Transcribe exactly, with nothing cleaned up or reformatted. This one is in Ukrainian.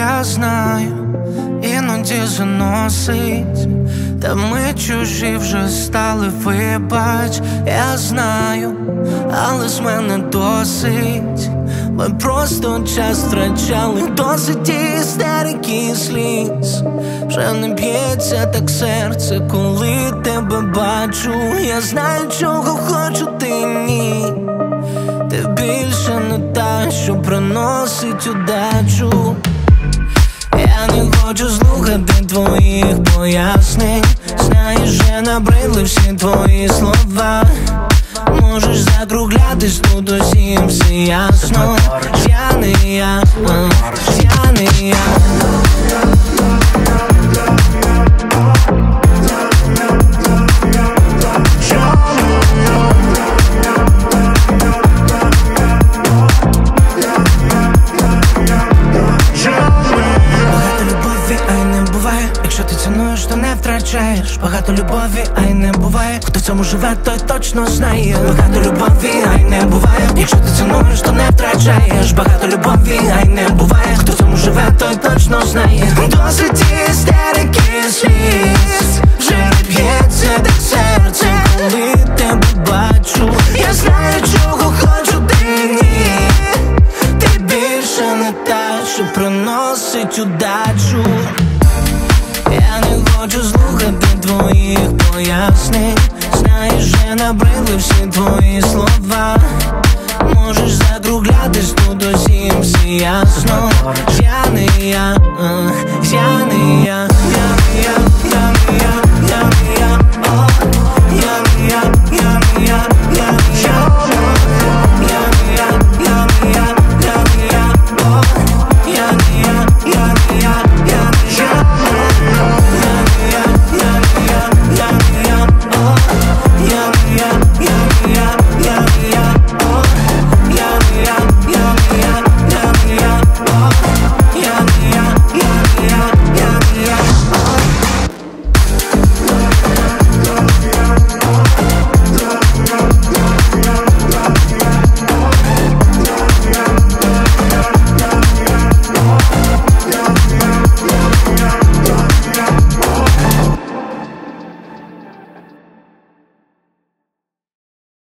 я знаю, іноді заносить, та ми чужі вже стали, вибач, я знаю, але з мене досить. Ми просто час втрачали, досить істерики і сліз. Вже не б'ється так серце, коли тебе бачу. Я знаю, чого хочу, ти ні. Ти більше не та, що приносить удачу. Я не хочу слухати твоїх пояснень. Знаєш, вже набридли всі твої слова. Можеш закруглятись, тут усім все ясно. Я не я, я не я. Якщо ти цінуєш, то не втрачаєш. Багато любові, а й не буває. Хто в цьому живе, той точно знає. Багато любові, а й не буває. Якщо ти цінуєш, то не втрачаєш. Багато любові, а й не буває. Хто в цьому живе, той точно знає. Досить істерики сліз. Вже не б'ється так серце, коли тебе бачу. Я знаю, чого хочу, ти ні. Ти більше не та, що приносить удачу. Я не хочу слухати твоїх пояснень. Знаєш, вже набридли всі твої слова. Можеш закруглятись, тут усім все ясно. Я не я, я не я.